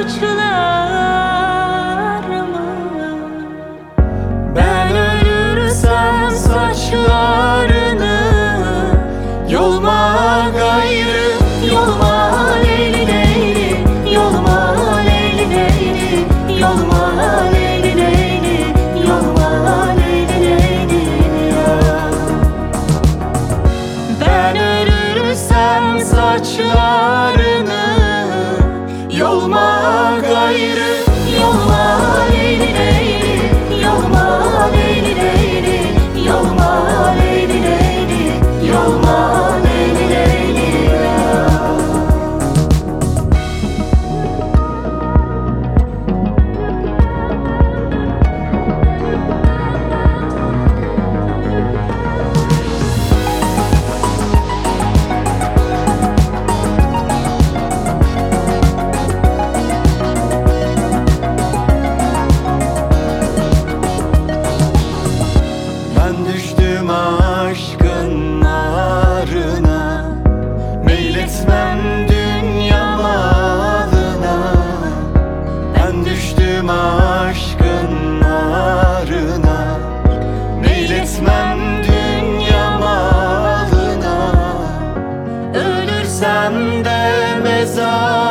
saçlarımı. Ben ölürsem saçlarını yolma gayrı, yolma leyli leyli, yolma leyli leyli, yolma leyli leyli, yolma leyli leyli ya. Ben ölürsem saçlarını yolma gayrı, yolma leyli leyli, yolma leyli leyli, yolma leyli leyli, yolma leyli leyli ya. Ben düştüm aşkın narına, meyletmem dünya malına. Ben düştüm aşkın narına, meyletmem dünya malına. Ölürsem de mezar